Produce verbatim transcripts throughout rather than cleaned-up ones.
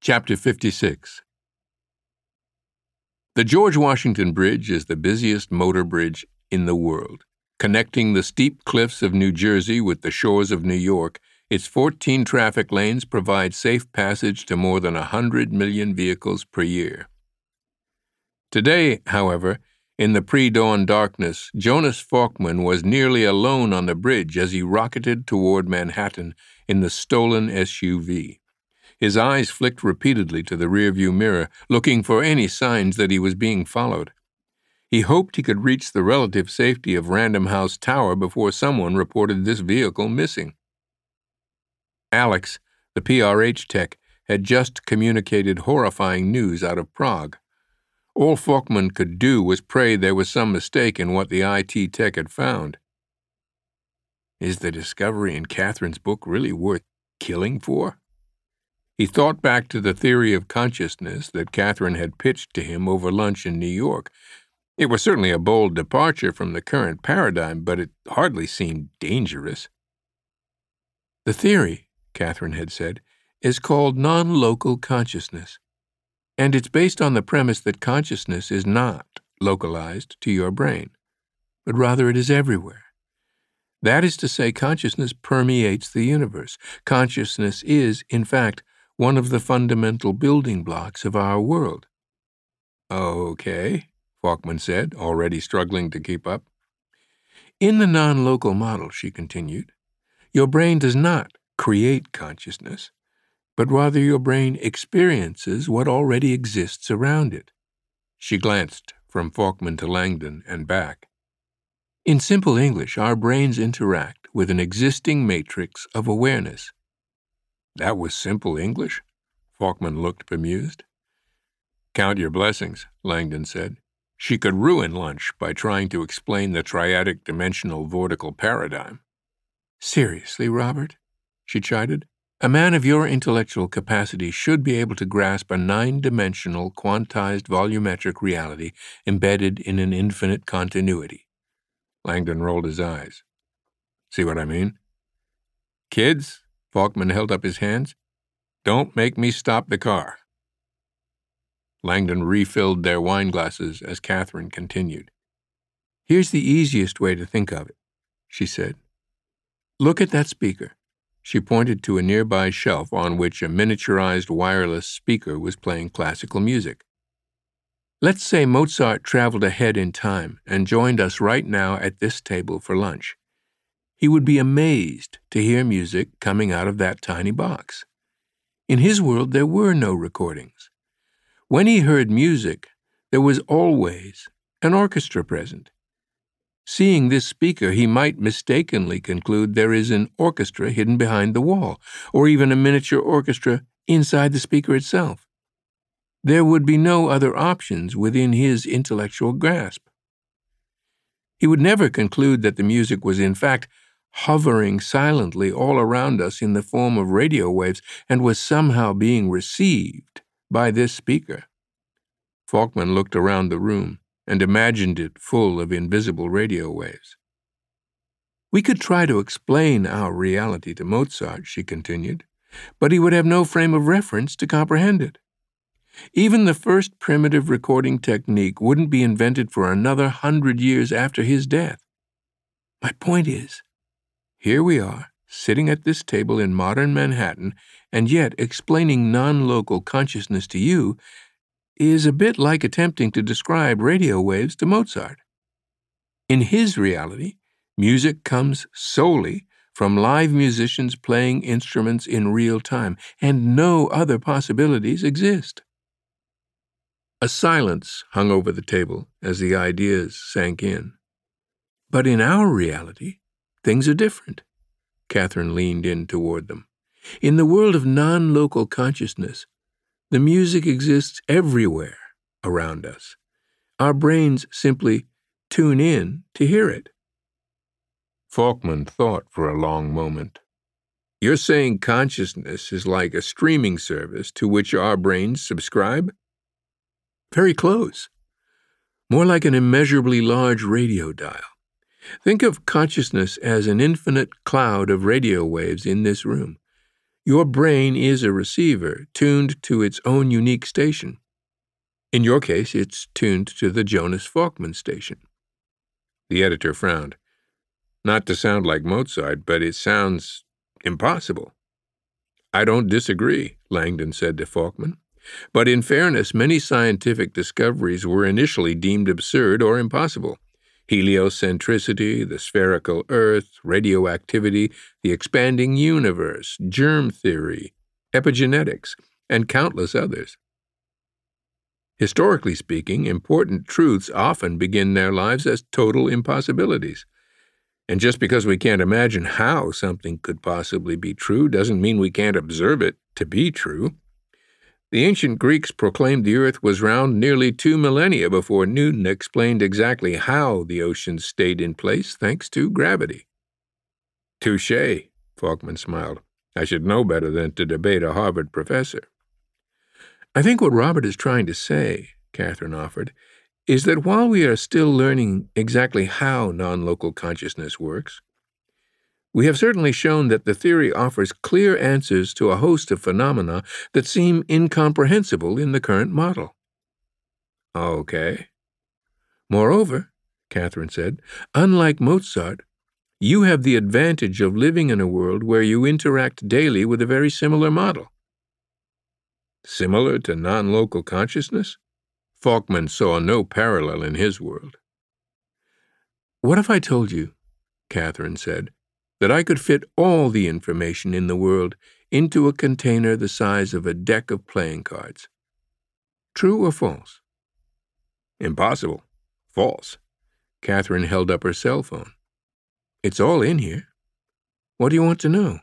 Chapter fifty-six. The George Washington Bridge is the busiest motor bridge in the world. Connecting the steep cliffs of New Jersey with the shores of New York, its fourteen traffic lanes provide safe passage to more than one hundred million vehicles per year. Today, however, in the pre-dawn darkness, Jonas Falkman was nearly alone on the bridge as he rocketed toward Manhattan in the stolen S U V. His eyes flicked repeatedly to the rearview mirror, looking for any signs that he was being followed. He hoped he could reach the relative safety of Random House Tower before someone reported this vehicle missing. Alex, the P R H tech, had just communicated horrifying news out of Prague. All Falkman could do was pray there was some mistake in what the I T tech had found. Is the discovery in Catherine's book really worth killing for? He thought back to the theory of consciousness that Catherine had pitched to him over lunch in New York. It was certainly a bold departure from the current paradigm, but it hardly seemed dangerous. The theory, Catherine had said, is called non-local consciousness, and it's based on the premise that consciousness is not localized to your brain, but rather it is everywhere. That is to say, consciousness permeates the universe. Consciousness is, in fact, one of the fundamental building blocks of our world. Okay, Falkman said, already struggling to keep up. In the non-local model, she continued, your brain does not create consciousness, but rather your brain experiences what already exists around it. She glanced from Falkman to Langdon and back. In simple English, our brains interact with an existing matrix of awareness. That was simple English? Falkman looked bemused. Count your blessings, Langdon said. She could ruin lunch by trying to explain the triadic dimensional vortical paradigm. Seriously, Robert? She chided. A man of your intellectual capacity should be able to grasp a nine-dimensional quantized volumetric reality embedded in an infinite continuity. Langdon rolled his eyes. See what I mean? Kids, Falkman held up his hands. Don't make me stop the car. Langdon refilled their wine glasses as Catherine continued. Here's the easiest way to think of it, she said. Look at that speaker. She pointed to a nearby shelf on which a miniaturized wireless speaker was playing classical music. Let's say Mozart traveled ahead in time and joined us right now at this table for lunch. He would be amazed to hear music coming out of that tiny box. In his world, there were no recordings. When he heard music, there was always an orchestra present. Seeing this speaker, he might mistakenly conclude there is an orchestra hidden behind the wall, or even a miniature orchestra inside the speaker itself. There would be no other options within his intellectual grasp. He would never conclude that the music was in fact hovering silently all around us in the form of radio waves and was somehow being received by this speaker. Falkman looked around the room and imagined it full of invisible radio waves. We could try to explain our reality to Mozart, she continued, but he would have no frame of reference to comprehend it. Even the first primitive recording technique wouldn't be invented for another hundred years after his death. My point is, here we are, sitting at this table in modern Manhattan, and yet explaining non-local consciousness to you is a bit like attempting to describe radio waves to Mozart. In his reality, music comes solely from live musicians playing instruments in real time, and no other possibilities exist. A silence hung over the table as the ideas sank in. But in our reality, things are different. Catherine leaned in toward them. In the world of non-local consciousness, the music exists everywhere around us. Our brains simply tune in to hear it. Falkman thought for a long moment. You're saying consciousness is like a streaming service to which our brains subscribe? Very close. More like an immeasurably large radio dial. Think of consciousness as an infinite cloud of radio waves in this room. Your brain is a receiver tuned to its own unique station. In your case, it's tuned to the Jonas Folkman station. The editor frowned. Not to sound like Mozart, but it sounds impossible. I don't disagree, Langdon said to Folkman. But in fairness, many scientific discoveries were initially deemed absurd or impossible. Heliocentricity, the spherical Earth, radioactivity, the expanding universe, germ theory, epigenetics, and countless others. Historically speaking, important truths often begin their lives as total impossibilities. And just because we can't imagine how something could possibly be true doesn't mean we can't observe it to be true. The ancient Greeks proclaimed the earth was round nearly two millennia before Newton explained exactly how the oceans stayed in place thanks to gravity. Touché, Folkman smiled. I should know better than to debate a Harvard professor. I think what Robert is trying to say, Catherine offered, is that while we are still learning exactly how non-local consciousness works, we have certainly shown that the theory offers clear answers to a host of phenomena that seem incomprehensible in the current model. Okay. Moreover, Catherine said, unlike Mozart, you have the advantage of living in a world where you interact daily with a very similar model. Similar to non-local consciousness? Folkman saw no parallel in his world. What if I told you, Catherine said, that I could fit all the information in the world into a container the size of a deck of playing cards? True or false? Impossible. False. Catherine held up her cell phone. It's all in here. What do you want to know?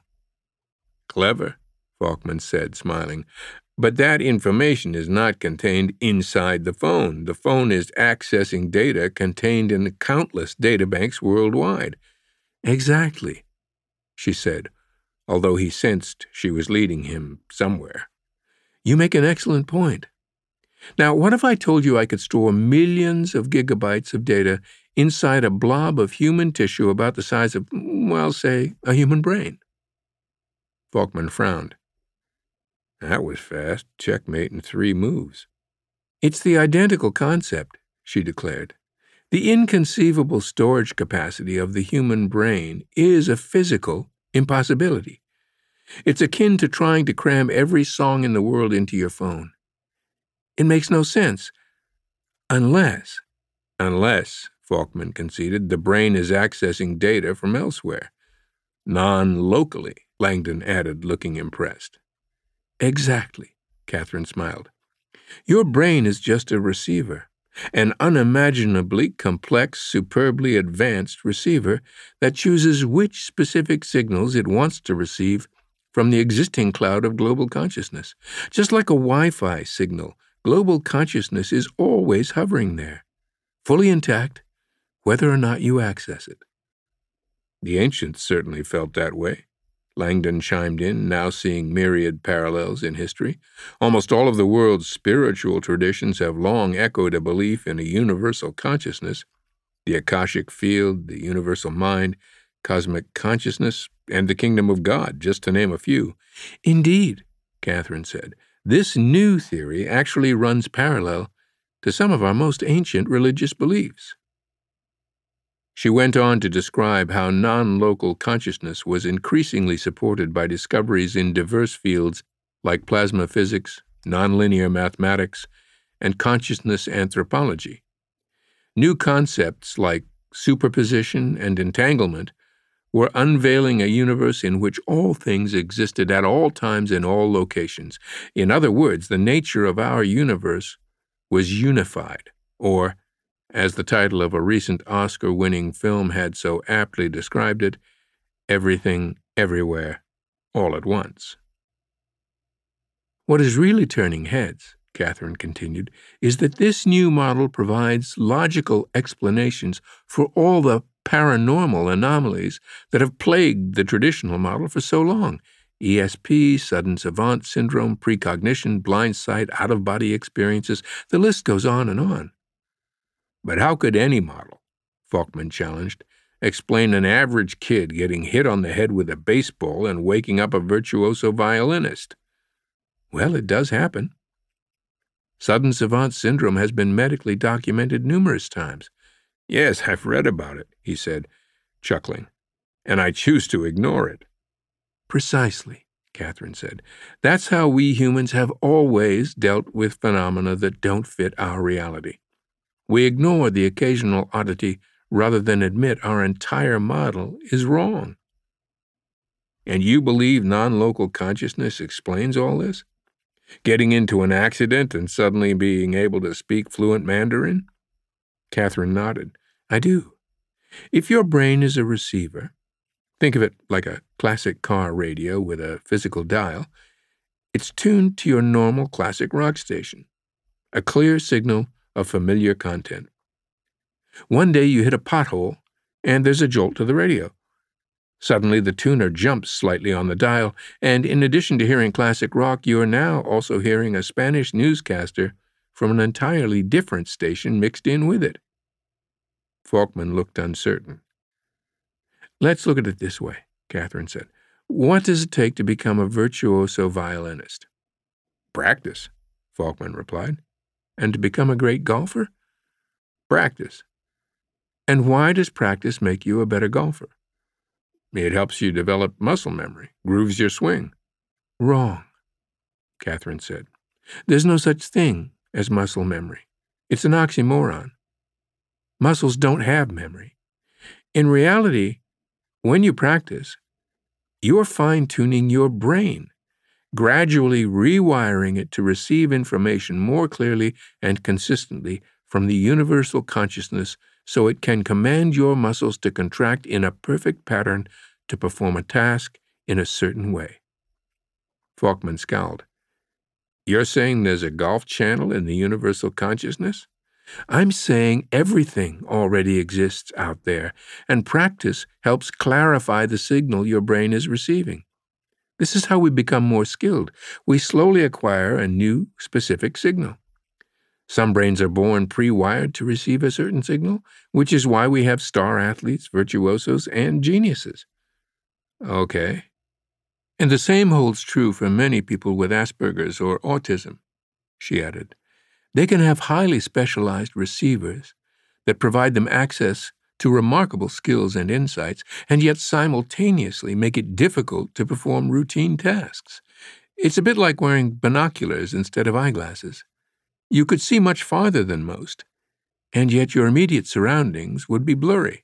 Clever, Folkman said, smiling. But that information is not contained inside the phone. The phone is accessing data contained in countless databanks worldwide. Exactly, she said, although he sensed she was leading him somewhere. You make an excellent point. Now, what if I told you I could store millions of gigabytes of data inside a blob of human tissue about the size of, well, say, a human brain? Folkman frowned. That was fast. Checkmate in three moves. It's the identical concept, she declared. The inconceivable storage capacity of the human brain is a physical impossibility. It's akin to trying to cram every song in the world into your phone. It makes no sense. Unless, unless, Folkman conceded, the brain is accessing data from elsewhere. Non-locally, Langdon added, looking impressed. Exactly, Catherine smiled. Your brain is just a receiver, an unimaginably complex, superbly advanced receiver that chooses which specific signals it wants to receive from the existing cloud of global consciousness. Just like a Wi-Fi signal, global consciousness is always hovering there, fully intact, whether or not you access it. The ancients certainly felt that way. Langdon chimed in, now seeing myriad parallels in history. Almost all of the world's spiritual traditions have long echoed a belief in a universal consciousness, the Akashic field, the universal mind, cosmic consciousness, and the kingdom of God, just to name a few. Indeed, Catherine said, this new theory actually runs parallel to some of our most ancient religious beliefs. She went on to describe how non-local consciousness was increasingly supported by discoveries in diverse fields like plasma physics, nonlinear mathematics, and consciousness anthropology. New concepts like superposition and entanglement were unveiling a universe in which all things existed at all times in all locations. In other words, the nature of our universe was unified, or, as the title of a recent Oscar-winning film had so aptly described it, everything, everywhere, all at once. What is really turning heads, Catherine continued, is that this new model provides logical explanations for all the paranormal anomalies that have plagued the traditional model for so long. E S P, sudden savant syndrome, precognition, blind sight, out-of-body experiences, the list goes on and on. But how could any model, Folkman challenged, explain an average kid getting hit on the head with a baseball and waking up a virtuoso violinist? Well, it does happen. Sudden savant syndrome has been medically documented numerous times. Yes, I've read about it, he said, chuckling, and I choose to ignore it. Precisely, Catherine said. That's how we humans have always dealt with phenomena that don't fit our reality. We ignore the occasional oddity rather than admit our entire model is wrong. And you believe non-local consciousness explains all this? Getting into an accident and suddenly being able to speak fluent Mandarin? Catherine nodded. I do. If your brain is a receiver, think of it like a classic car radio with a physical dial, it's tuned to your normal classic rock station, a clear signal of familiar content. One day you hit a pothole, and there's a jolt to the radio. Suddenly the tuner jumps slightly on the dial, and in addition to hearing classic rock, you are now also hearing a Spanish newscaster from an entirely different station mixed in with it. Faulkman looked uncertain. Let's look at it this way, Catherine said. What does it take to become a virtuoso violinist? Practice, Faulkman replied. And to become a great golfer? Practice. And why does practice make you a better golfer? It helps you develop muscle memory, grooves your swing. Wrong, Catherine said. There's no such thing as muscle memory. It's an oxymoron. Muscles don't have memory. In reality, when you practice, you're fine-tuning your brain, gradually rewiring it to receive information more clearly and consistently from the universal consciousness so it can command your muscles to contract in a perfect pattern to perform a task in a certain way. Faulkman scowled. You're saying there's a golf channel in the universal consciousness? I'm saying everything already exists out there, and practice helps clarify the signal your brain is receiving. This is how we become more skilled. We slowly acquire a new, specific signal. Some brains are born pre-wired to receive a certain signal, which is why we have star athletes, virtuosos, and geniuses. Okay. And the same holds true for many people with Asperger's or autism, she added. They can have highly specialized receivers that provide them access to remarkable skills and insights, and yet simultaneously make it difficult to perform routine tasks. It's a bit like wearing binoculars instead of eyeglasses. You could see much farther than most, and yet your immediate surroundings would be blurry.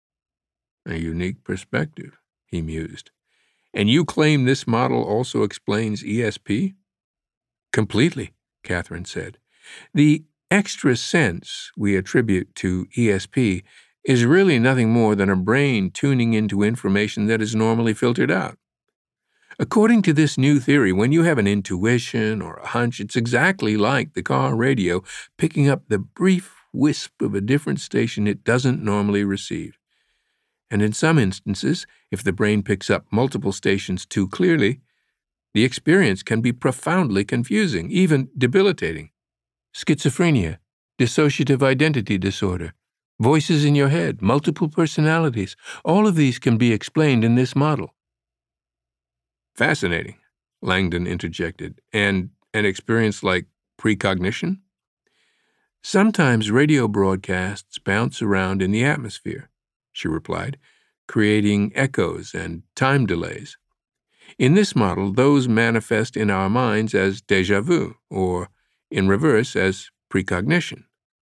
A unique perspective, he mused. And you claim this model also explains E S P? Completely, Catherine said. The extra sense we attribute to E S P is really nothing more than a brain tuning into information that is normally filtered out. According to this new theory, when you have an intuition or a hunch, it's exactly like the car radio picking up the brief wisp of a different station it doesn't normally receive. And in some instances, if the brain picks up multiple stations too clearly, the experience can be profoundly confusing, even debilitating. Schizophrenia, dissociative identity disorder, voices in your head, multiple personalities, all of these can be explained in this model. Fascinating, Langdon interjected. And an experience like precognition? Sometimes radio broadcasts bounce around in the atmosphere, she replied, creating echoes and time delays. In this model, those manifest in our minds as déjà vu, or in reverse as precognition.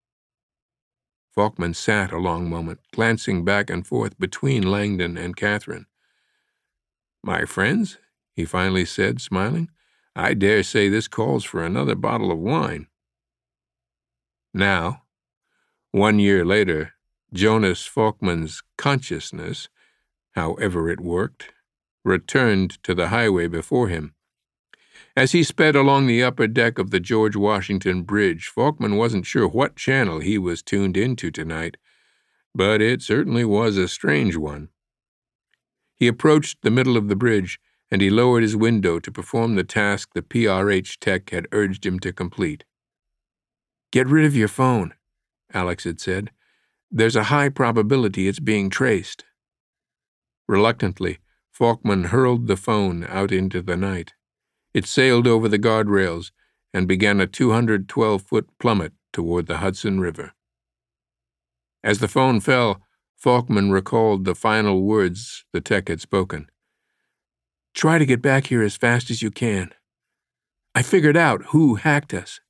Faulkman sat a long moment, glancing back and forth between Langdon and Catherine. My friends, he finally said, smiling, I dare say this calls for another bottle of wine. Now, one year later, Jonas Faulkman's consciousness, however it worked, returned to the highway before him. As he sped along the upper deck of the George Washington Bridge, Faulkman wasn't sure what channel he was tuned into tonight, but it certainly was a strange one. He approached the middle of the bridge, and he lowered his window to perform the task the P R H tech had urged him to complete. Get rid of your phone, Alex had said. There's a high probability it's being traced. Reluctantly, Faulkman hurled the phone out into the night. It sailed over the guardrails and began a two hundred twelve foot plummet toward the Hudson River. As the phone fell, Faulkman recalled the final words the tech had spoken. "Try to get back here as fast as you can. I figured out who hacked us."